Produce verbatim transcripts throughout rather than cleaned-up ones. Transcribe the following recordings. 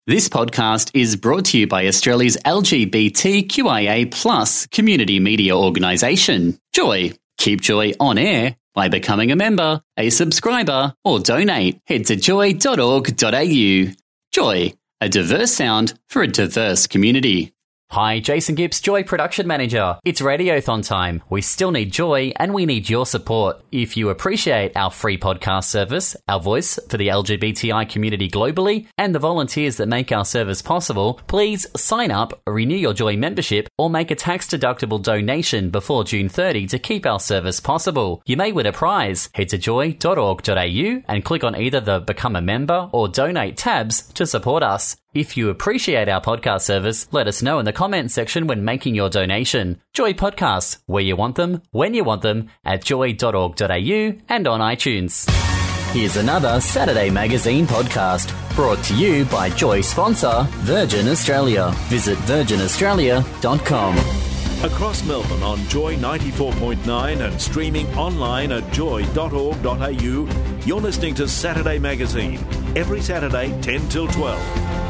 This podcast is brought to you by Australia's L G B T Q I A plus community media organisation, Joy. Keep Joy on air by becoming a member, a subscriber, or donate. Head to joy dot org dot a u. Joy, a diverse sound for a diverse community. Hi, Jason Gibbs, Joy Production Manager. It's Radiothon time. We still need Joy and we need your support. If you appreciate our free podcast service, our voice for the L G B T I community globally, and the volunteers that make our service possible, please sign up, renew your Joy membership, or make a tax-deductible donation before June thirtieth to keep our service possible. You may win a prize. Head to joy dot org dot a u and click on either the Become a Member or Donate tabs to support us. If you appreciate our podcast service, let us know in the comments section when making your donation. Joy Podcasts, where you want them, when you want them, at joy dot org dot a u and on iTunes. Here's another Saturday Magazine podcast, brought to you by Joy sponsor, Virgin Australia. Visit virgin australia dot com. Across Melbourne on Joy ninety-four point nine and streaming online at joy dot org dot a u, you're listening to Saturday Magazine, every Saturday ten till twelve.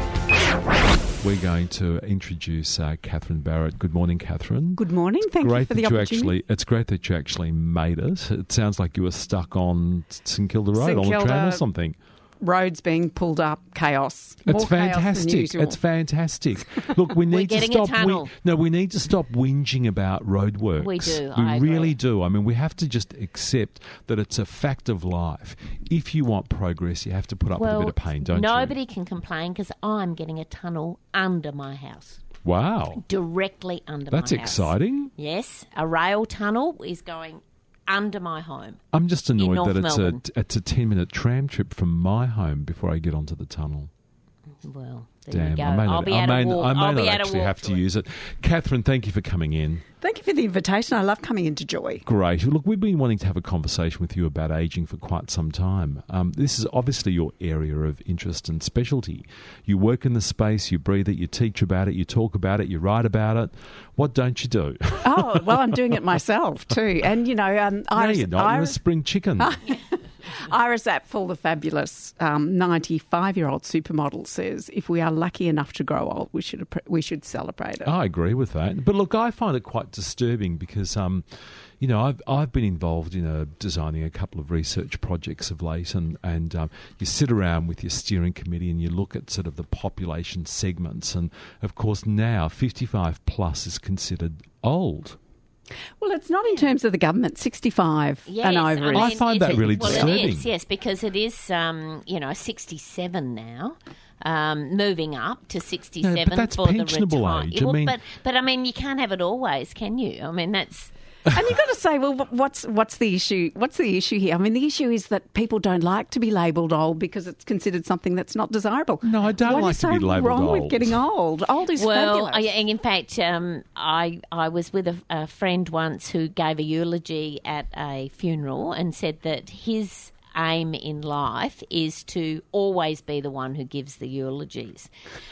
We're going to introduce uh, Catherine Barrett. Good morning, Catherine. Good morning. Thank great you for that the you opportunity. Actually, it's great that you actually made it. It sounds like you were stuck on St Kilda Road St on a train Kilda or something. Roads being pulled up, chaos. It's More chaos than fantastic. usual. It's fantastic. Look, we need to getting stop. a tunnel. We, no, we need to stop whinging about roadworks. We do, We I agree. really do. I mean, we have to just accept that it's a fact of life. If you want progress, you have to put up well, with a bit of pain, don't nobody you? can complain because I'm getting a tunnel under my house, Wow, directly under that's my house. exciting. Yes, a rail tunnel is going under my home. I'm just annoyed North that it's Melbourne. a it's a ten minute tram trip from my home before I get onto the tunnel. Well, there Damn, you go. I may I'll not, be I able may, to walk. I may I'll not be able to actually walk have to to it. use it. Catherine, thank you for coming in. Thank you for the invitation. I love coming into Joy. Great. Look, we've been wanting to have a conversation with you about ageing for quite some time. Um, this is obviously your area of interest and specialty. You work in the space, you breathe it, you teach about it, you talk about it, you write about it. What don't you do? Oh, well, I'm doing it myself too. And, you know, um, No, Iris, you're not. You're a Iris, spring chicken. Iris Apfel, the fabulous um, ninety-five-year-old supermodel, says, if we are lucky enough to grow old, we should appre- we should celebrate it. I agree with that. But look, I find it quite disturbing because, um, you know, I've I've been involved in a, designing a couple of research projects of late, and and um, you sit around with your steering committee and you look at sort of the population segments, and of course now fifty-five plus is considered old. Well, it's not in terms of the government. sixty-five Yes, and over. I, is- I find it- that really well, disturbing. It is, yes, because it is, um, you know, sixty-seven now. Um, moving up to sixty-seven No, but that's for the pensionable retire- age. I Well, mean- but but I mean, you can't have it always, can you? I mean, that's And you've got to say, well, wh- what's what's the issue? What's the issue here? I mean, the issue is that people don't like to be labelled old because it's considered something that's not desirable. No, I don't what like is to be so labelled wrong old. with getting old? Old is well. fabulous. I, in fact, um, I I was with a, a friend once who gave a eulogy at a funeral and said that his aim in life is to always be the one who gives the eulogies.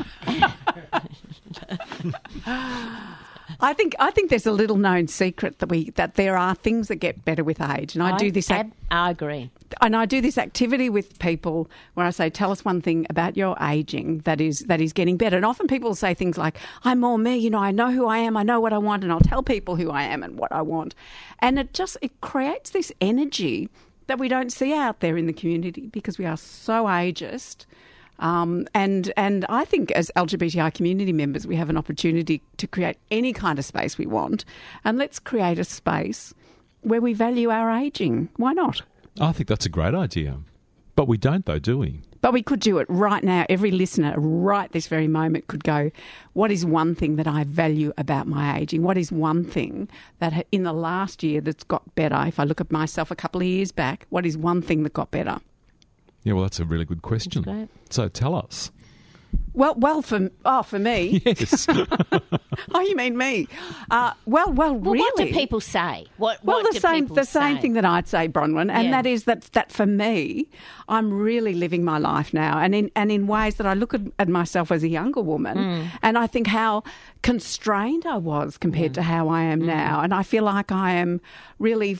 I think I think there's a little known secret that we that there are things that get better with age, and I, do this. ab- Ac- I agree. and I do this activity with people where I say, "Tell us one thing about your aging that is that is getting better." And often people say things like, "I'm more me. You know, I know who I am. I know what I want, and I'll tell people who I am and what I want." And it just it creates this energy that we don't see out there in the community because we are so ageist. Um, and and I think as L G B T I community members, we have an opportunity to create any kind of space we want. And let's create a space where we value our ageing. Why not? I think that's a great idea. But we don't, though, do we? But we could do it right now. Every listener right this very moment could go, what is one thing that I value about my ageing? What is one thing that ha- in the last year that's got better? If I look at myself a couple of years back, what is one thing that got better? Yeah, well, that's a really good question. That's great. So tell us. Well, well, for oh, for me. Yes. Oh, you mean me? Uh, well, well, Well, really. what do people say? What, Well, what the do same people the same say? thing that I'd say, Bronwyn, and Yeah. that is that that for me, I'm really living my life now, and in and in ways that I look at, at myself as a younger woman, Mm. and I think how constrained I was compared to how I am now, and I feel like I am really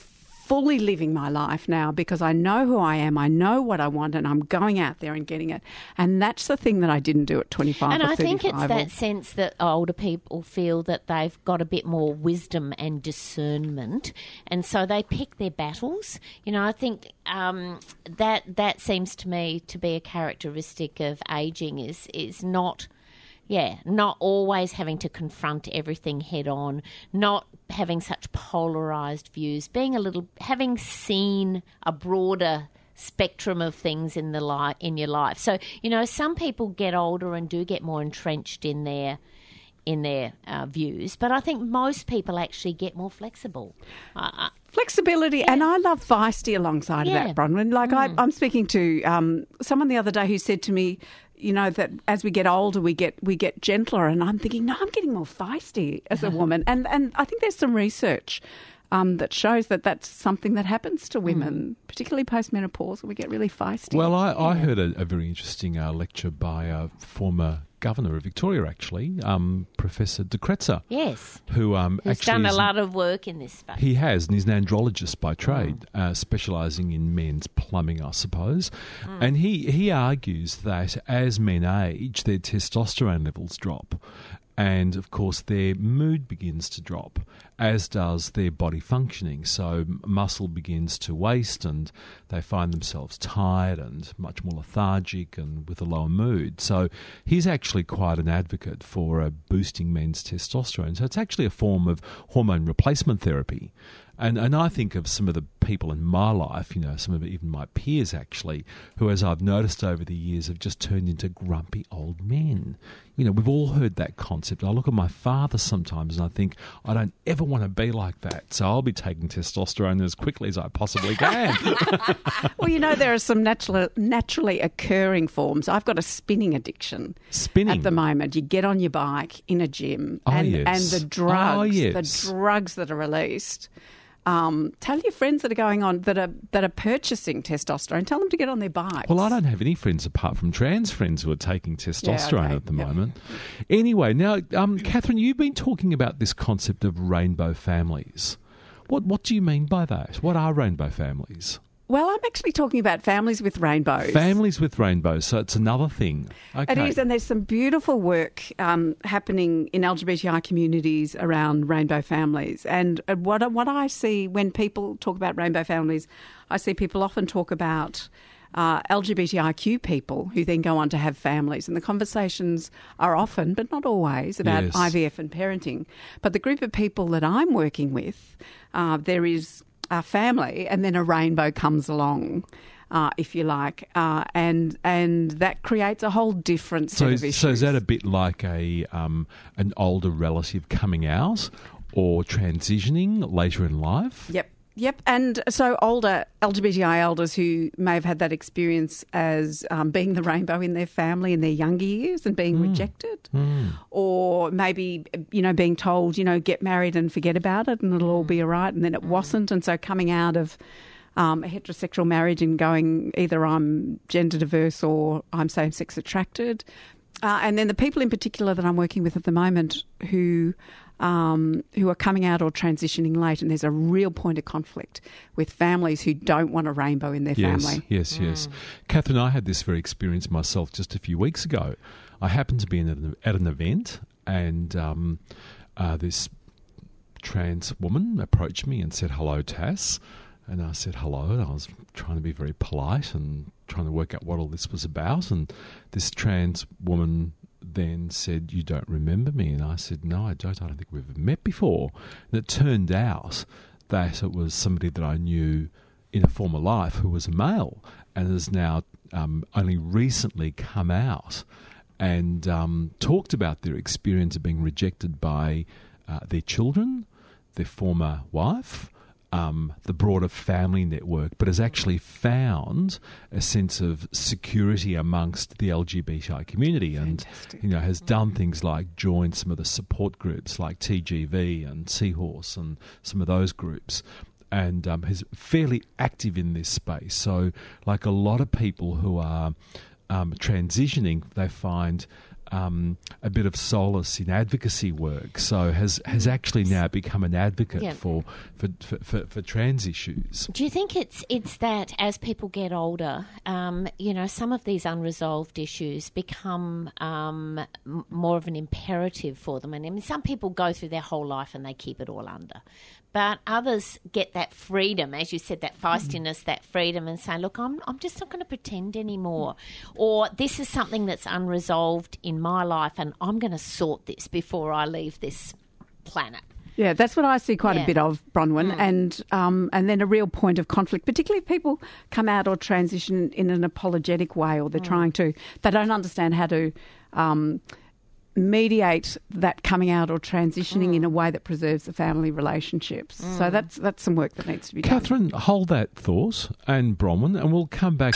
fully living my life now because I know who I am, I know what I want, and I'm going out there and getting it. And that's the thing that I didn't do at twenty-five and or I think it's thirty-five that or... sense that older people feel that they've got a bit more wisdom and discernment, and so they pick their battles. You know, I think um, that that seems to me to be a characteristic of ageing is is not... Yeah, not always having to confront everything head on, not having such polarised views, being a little, having seen a broader spectrum of things in the li- in your life. So, you know, some people get older and do get more entrenched in their in their uh, views, but I think most people actually get more flexible. Uh, Flexibility, yeah. and I love feisty alongside Yeah. of that, Bronwyn. Like, Mm. I, I'm speaking to um, someone the other day who said to me, you know, that as we get older, we get we get gentler, and I'm thinking, no, I'm getting more feisty as a woman. And and I think there's some research um, that shows that that's something that happens to women, mm. particularly post-menopause, when we get really feisty. Well, I, I heard a, a very interesting uh, lecture by a former Governor of Victoria, actually, um, Professor De Kretser. Yes. Who um, Who's actually done a is- lot of work in this space. He has, and he's an andrologist by trade, mm. uh, specialising in men's plumbing, I suppose. Mm. And he, he argues that as men age, their testosterone levels drop. And, of course, their mood begins to drop, as does their body functioning. So muscle begins to waste and they find themselves tired and much more lethargic and with a lower mood. So he's actually quite an advocate for uh, boosting men's testosterone. So it's actually a form of hormone replacement therapy. And and I think of some of the people in my life, you know, some of even my peers actually, who, as I've noticed over the years, have just turned into grumpy old men. You know, we've all heard that concept. I look at my father sometimes and I think, I don't ever want to be like that. So I'll be taking testosterone as quickly as I possibly can. Well, you know, there are some natural, naturally occurring forms. I've got a spinning addiction. Spinning? At the moment. You get on your bike in a gym Oh, and, yes. and the drugs, Oh, yes. the drugs that are released. Um, tell your friends that are going on, that are that are purchasing testosterone, tell them to get on their bikes. Well, I don't have any friends apart from trans friends who are taking testosterone Yeah, okay. at the Yep. moment. Anyway, now, um, Catherine, you've been talking about this concept of rainbow families. What what do you mean by that? What are rainbow families? Well, I'm actually talking about families with rainbows. Families with rainbows, so it's another thing. Okay. It is, and there's some beautiful work um, happening in L G B T I communities around rainbow families. And uh, what what I see when people talk about rainbow families, I see people often talk about uh, L G B T I Q people who then go on to have families. And the conversations are often, but not always, about Yes. I V F and parenting. But the group of people that I'm working with, uh, there is a family, and then a rainbow comes along, uh, if you like, uh, and and that creates a whole different set so, of is, issues. so is that a bit like a um, an older relative coming out or transitioning later in life? Yep. Yep, and so older L G B T I elders who may have had that experience as um, being the rainbow in their family in their younger years and being mm. rejected, mm. or maybe, you know, being told, you know, get married and forget about it and it'll all be all right, and then it wasn't, and so coming out of um, a heterosexual marriage and going either I'm gender diverse or I'm same-sex attracted. Uh, and then the people in particular that I'm working with at the moment who um, who are coming out or transitioning late, and there's a real point of conflict with families who don't want a rainbow in their yes, family. Yes, yes, yes. Catherine, I had this very experience myself just a few weeks ago. I happened to be in an, at an event, and um, uh, this trans woman approached me and said, "Hello, Tass." And I said hello, and I was trying to be very polite and trying to work out what all this was about. And this trans woman then said, "You don't remember me?" And I said, "No, I don't. I don't think we've ever met before." And it turned out that it was somebody that I knew in a former life who was a male and has now um, only recently come out and um, talked about their experience of being rejected by uh, their children, their former wife, Um, the broader family network, but has actually found a sense of security amongst the L G B T I community. Fantastic. And, you know, has done things like join some of the support groups like T G V and Seahorse and some of those groups, and um, is fairly active in this space. So like a lot of people who are um, transitioning, they find um, a bit of solace in advocacy work, so has has actually now become an advocate Yeah. for, for, for, for, for trans issues. Do you think it's it's that as people get older, um, you know, some of these unresolved issues become um, m- more of an imperative for them? And I mean, some people go through their whole life and they keep it all under. But others get that freedom, as you said, that feistiness, that freedom, and say, look, I'm I'm just not going to pretend anymore. Or this is something that's unresolved in my life and I'm going to sort this before I leave this planet. Yeah, that's what I see quite Yeah. a bit of, Bronwyn, Mm. and um, and then a real point of conflict, particularly if people come out or transition in an apologetic way, or they're Mm. trying to, they don't understand how to um, mediate that coming out or transitioning Mm. in a way that preserves the family relationships. So that's that's some work that needs to be done. Catherine, hold that thought, and Bronwyn, and we'll come back.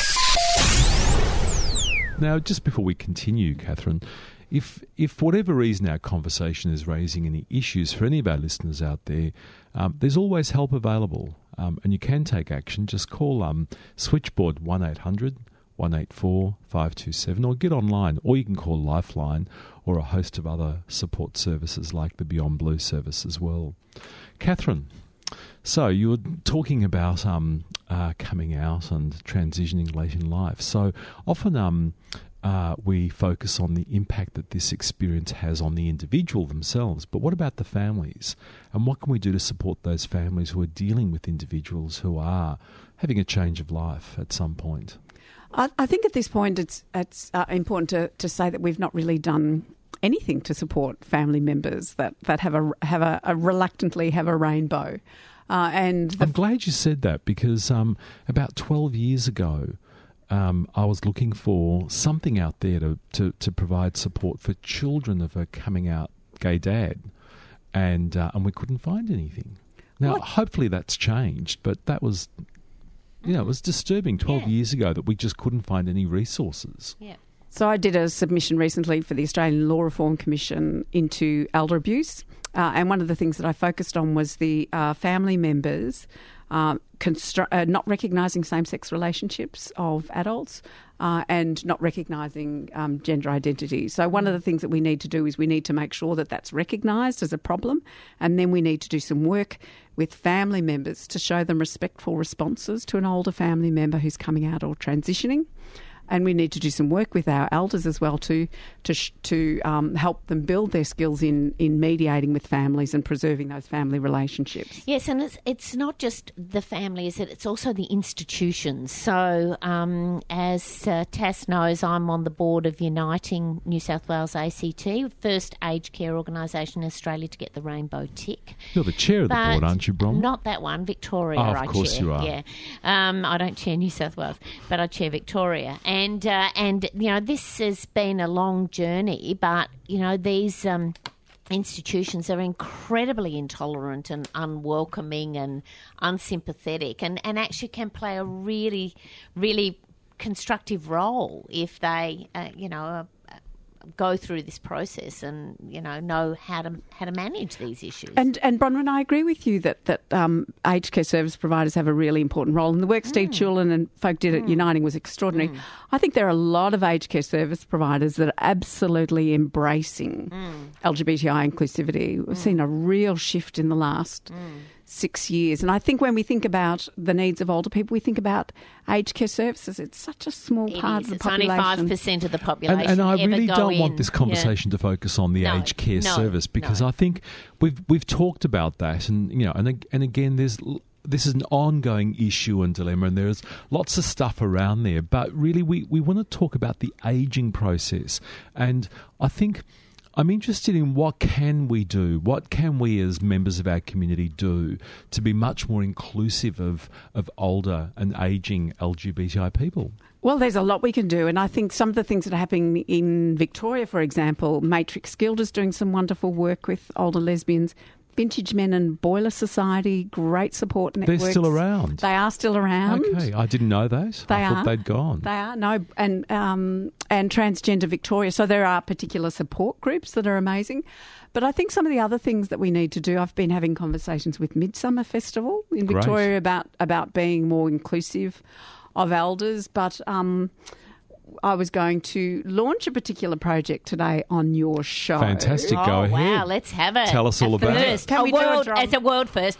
Now, just before we continue, Catherine, if if for whatever reason our conversation is raising any issues for any of our listeners out there, um, there's always help available, um, and you can take action. Just call um, switchboard one eight hundred one eight four five two seven, or get online, or you can call Lifeline or a host of other support services like the Beyond Blue service as well. Catherine, so you were talking about um, uh, coming out and transitioning late in life. So often um, uh, we focus on the impact that this experience has on the individual themselves, but what about the families? And what can we do to support those families who are dealing with individuals who are having a change of life at some point? I, I think at this point it's it's uh, important to, to say that we've not really done anything to support family members that, that have a have a, a reluctantly have a rainbow, uh, and the I'm glad you said that, because um, about twelve years ago, um, I was looking for something out there to, to, to provide support for children of a coming out gay dad, and uh, and we couldn't find anything. Now, What? hopefully that's changed, but that was, you know, it was disturbing twelve Yeah. years ago that we just couldn't find any resources. Yeah. So I did a submission recently for the Australian Law Reform Commission into elder abuse, uh, and one of the things that I focused on was the uh, family members uh, constru- uh, not recognising same-sex relationships of adults uh, and not recognising um, gender identity. So one of the things that we need to do is we need to make sure that that's recognised as a problem, and then we need to do some work with family members to show them respectful responses to an older family member who's coming out or transitioning. And we need to do some work with our elders as well to to sh- to um, help them build their skills in, in mediating with families and preserving those family relationships. Yes, and it's it's not just the family, is it? It's also the institutions. So, um, as uh, Tass knows, I'm on the board of Uniting New South Wales A C T, first aged care organisation in Australia to get the rainbow tick. You're the chair of the But board, aren't you, Brom? Not that one, Victoria. Oh, of I course chair. you are. Yeah, um, I don't chair New South Wales, but I chair Victoria. And uh, and you know, this has been a long journey, but you know, these um, institutions are incredibly intolerant and unwelcoming and unsympathetic, and and actually can play a really, really constructive role if they, uh, you know. Uh, go through this process and you know know how to how to manage these issues. And and Bronwyn, I agree with you that that um, aged care service providers have a really important role, and the work Steve Chulin and folk did at Uniting was extraordinary. I think there are a lot of aged care service providers that are absolutely embracing L G B T I inclusivity. We've seen a real shift in the last six years, and I think when we think about the needs of older people, we think about aged care services. It's such a small It part is. of the It's only population. five percent of the population. And, and I ever really go don't in. want this conversation to focus on the No, aged care no, service, because no. I think we've we've talked about that, and you know, and ag- and again, there's l- this is an ongoing issue and dilemma, and there's lots of stuff around there. But really, we we want to talk about the aging process, and I think I'm interested in what can we do, what can we as members of our community do to be much more inclusive of of older and ageing L G B T I people. Well, there's a lot we can do, and I think some of the things that are happening in Victoria, for example, Matrix Guild is doing some wonderful work with older lesbians. Vintage Men and Boiler Society, great support networks. They're still around. They are still around. Okay, I didn't know that. They I are. thought they'd gone. They are, no, and um, and Transgender Victoria. So there are particular support groups that are amazing. But I think some of the other things that we need to do, I've been having conversations with Midsummer Festival in Victoria Great. about, about being more inclusive of elders, but um, I was going to launch a particular project today on your show. Fantastic. Oh, Go ahead. wow, let's have it. Tell us all a about it. first. Can a we do a world, drum? It's a world first.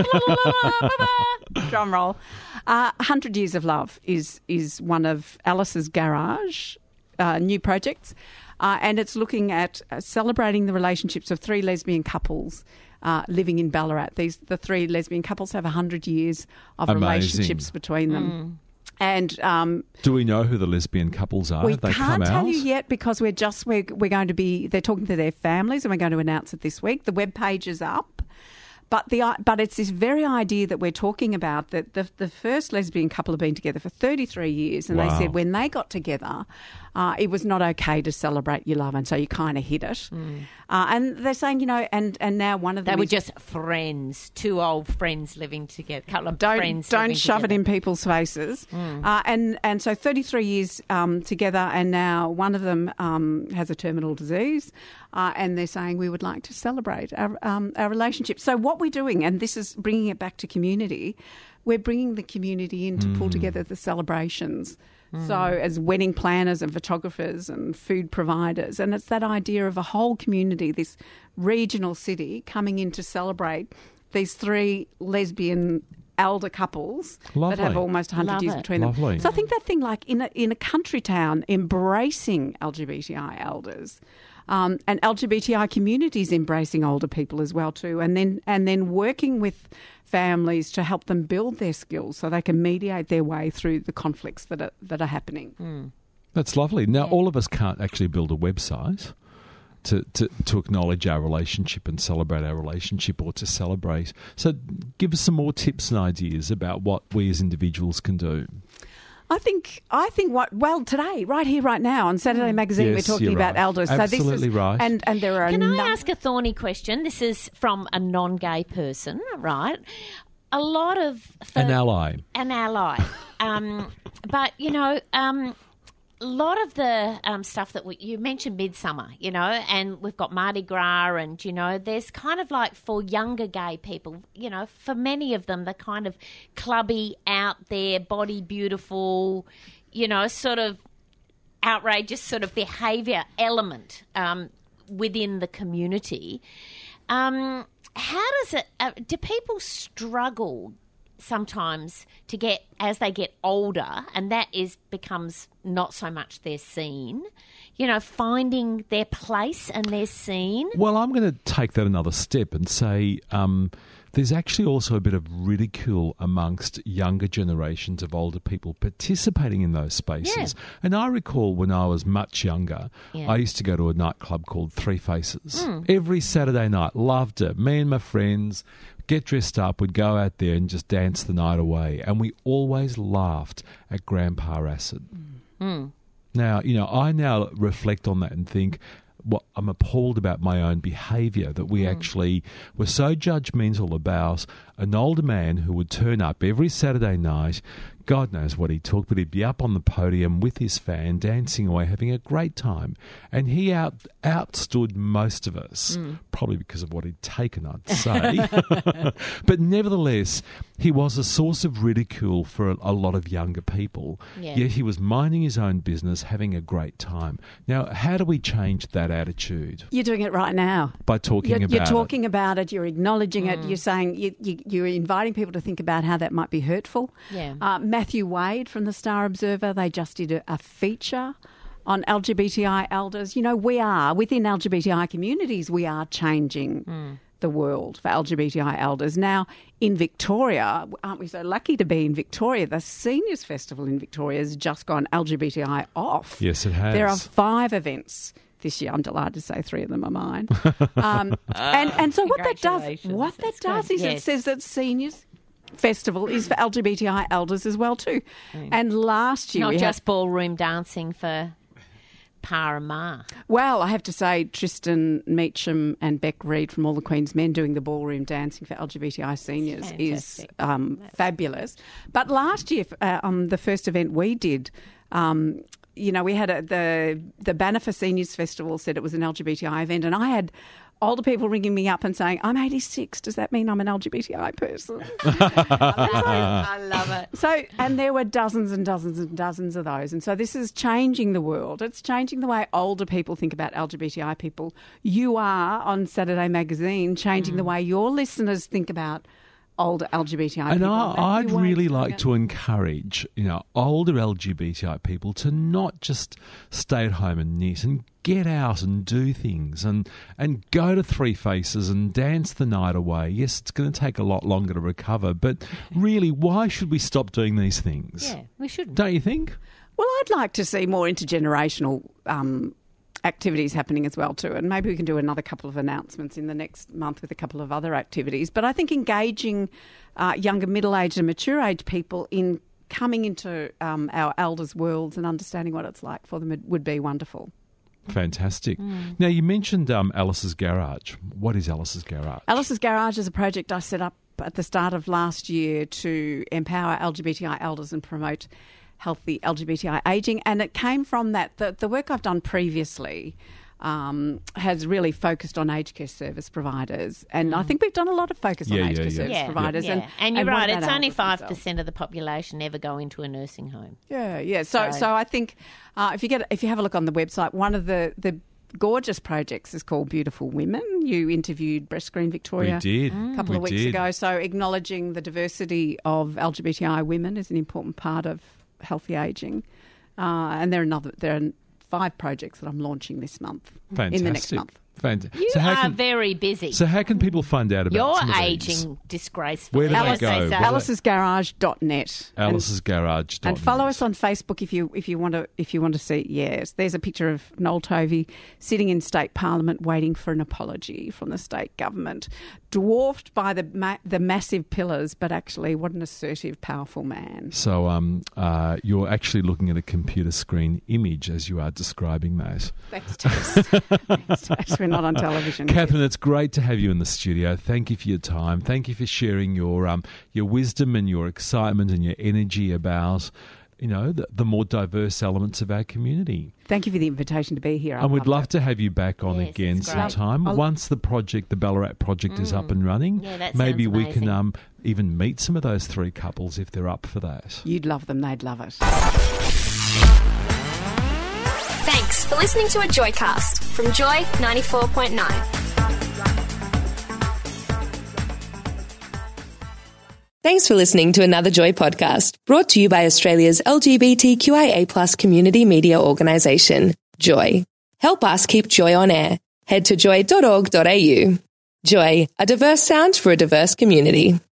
Drum roll. Uh, one hundred Years of Love is is one of Alice's Garage uh, new projects, uh, and it's looking at uh, celebrating the relationships of three lesbian couples uh, living in Ballarat. These the three lesbian couples have one hundred years of Amazing. relationships between them. And um, Do we know who the lesbian couples are? we Have they can't come tell out? you yet because we're just we're, we're going to be they're talking to their families and we're going to announce it this week. The web page is up, but the but it's this very idea that we're talking about that the the first lesbian couple have been together for thirty-three years, and Wow. they said when they got together, uh, it was not okay to celebrate your love, and so you kind of hit it. Uh, and they're saying, you know, and and now one of them They were is- just friends, two old friends living together, couple of don't friends. don't living shove together. it in people's faces. Uh, and and so thirty-three years um, together, and now one of them um, has a terminal disease, uh, and they're saying we would like to celebrate our um, our relationship. So what we're doing, and this is bringing it back to community, we're bringing the community in to pull together the celebrations. So as wedding planners and photographers and food providers, and it's that idea of a whole community, this regional city coming in to celebrate these three lesbian elder couples Lovely. that have almost one hundred Love years it. between Lovely. them. So I think that thing like in a, in a country town embracing L G B T I elders um, and L G B T I communities embracing older people as well too, and then and then working with families to help them build their skills so they can mediate their way through the conflicts that are, that are happening. That's lovely. Now, all of us can't actually build a website to, to, to acknowledge our relationship and celebrate our relationship or to celebrate. So give us some more tips and ideas about what we as individuals can do. I think I think what well today, right here, right now on Saturday Magazine, Yes, we're talking you're about right. elders. So this Absolutely is, right. And and there are Can a I num- ask a thorny question? This is from a non-gay person, right? A lot of An for- ally. an ally, um, but you know, um, a lot of the um, stuff that we, you mentioned, Midsummer, you know, and we've got Mardi Gras, and you know, there's kind of like for younger gay people, you know, for many of them, the kind of clubby, out there, body beautiful, you know, sort of outrageous sort of behaviour element um, within the community. Um, how does it? Uh, do people struggle sometimes to get as they get older, and that is becomes not so much their scene? You know, finding their place and their scene. Well, I'm going to take that another step and say um, there's actually also a bit of ridicule amongst younger generations of older people participating in those spaces. Yeah. And I recall when I was much younger, Yeah. I used to go to a nightclub called Three Faces. Every Saturday night, loved it. Me and my friends get dressed up, we'd go out there and just dance the night away. And we always laughed at Grandpa Acid. Now, you know, I now reflect on that and think, well, I'm appalled about my own behaviour, that we actually were so judgmental about an older man who would turn up every Saturday night. God knows what he took, but he'd be up on the podium with his fan, dancing away, having a great time. And he out outstood most of us, probably because of what he'd taken, I'd say. But nevertheless, he was a source of ridicule for a, a lot of younger people. Yeah. Yet he was minding his own business, having a great time. Now, how do we change that attitude? You're doing it right now. By talking You're, about you're it. talking about it. You're acknowledging it. You're saying you, you, you're inviting people to think about how that might be hurtful. Yeah. Uh, Matthew Wade from the Star Observer, they just did a, a feature on L G B T I elders. You know, we are within L G B T I communities. We are changing the world for L G B T I elders. Now, in Victoria, aren't we so lucky to be in Victoria? The Seniors Festival in Victoria has just gone L G B T I off. Yes, it has. There are five events this year. I'm delighted to say three of them are mine. Um, and and so what that does, Congratulations. what that That's does great. is it Yes. says that Seniors Festival is for L G B T I elders as well too. And last year Not we just had, ballroom dancing for Pa and Ma. well, I have to say Tristan Meacham and Beck Reed from All the Queen's Men doing the ballroom dancing for L G B T I seniors is Fantastic. um, fabulous. But last year, uh, on the first event we did, um, you know, we had a, the the banner for Seniors Festival said it was an L G B T I event, and I had older people ringing me up and saying, I'm eighty-six, does that mean I'm an L G B T I person? I love it. So, and there were dozens and dozens and dozens of those. And so this is changing the world. It's changing the way older people think about L G B T I people. You are, on Saturday Magazine, changing mm. the way your listeners think about older L G B T I and people. And I'd really like to encourage, you know, older L G B T I people to not just stay at home and knit and get out and do things and, and go to Three Faces and dance the night away. Yes, it's going to take a lot longer to recover, but really, why should we stop doing these things? Yeah, we shouldn't. Don't you think? Well, I'd like to see more intergenerational um activities happening as well too, and maybe we can do another couple of announcements in the next month with a couple of other activities. But I think engaging uh, younger, middle-aged and mature-aged people in coming into um, our elders' worlds and understanding what it's like for them would be wonderful. Fantastic. Mm. Now, you mentioned um, Alice's Garage. What is Alice's Garage? Alice's Garage is a project I set up at the start of last year to empower L G B T I elders and promote healthy L G B T I ageing, and it came from that. The, the work I've done previously um, has really focused on aged care service providers, and mm. I think we've done a lot of focus yeah, on aged yeah, care yeah. service yeah, providers. Yeah. And, and you're and right, it's only five percent of the population ever go into a nursing home. Yeah, yeah. So, so, so I think uh, if you get if you have a look on the website, one of the the gorgeous projects is called Beautiful Women. You interviewed Breast Screen Victoria we did. a couple we of weeks did. ago. So acknowledging the diversity of L G B T I women is an important part of healthy ageing. Uh, and there are another there are five projects that I'm launching this month. Fantastic. In the next month. Fantastic. You so how are can, very busy. So how can people find out about You're some of aging these? disgracefully. Where do Alice, they go? say so. alice's garage dot net. alice's garage dot net. And follow us on Facebook if you if you want to if you want to see. Yes, there's a picture of Noel Tovey sitting in State Parliament waiting for an apology from the state government, dwarfed by the ma- the massive pillars, but actually what an assertive, powerful man. So um, uh, you're actually looking at a computer screen image as you are describing those. Thanks, Tess. Thanks, Tess. We're not on television. Catherine, it's great to have you in the studio. Thank you for your time. Thank you for sharing your um, your wisdom and your excitement and your energy about, you know, the, the more diverse elements of our community. Thank you for the invitation to be here. And we'd love to have you back on yes, again sometime. I'll... Once the project, the Ballarat project, mm. is up and running, yeah, that maybe sounds we amazing. can um, even meet some of those three couples if they're up for that. You'd love them. They'd love it. Thanks for listening to a Joycast from Joy ninety-four point nine. Thanks for listening to another Joy podcast, brought to you by Australia's L G B T Q I A plus community media organisation, Joy. Help us keep Joy on air. Head to joy dot org dot a u. Joy, a diverse sound for a diverse community.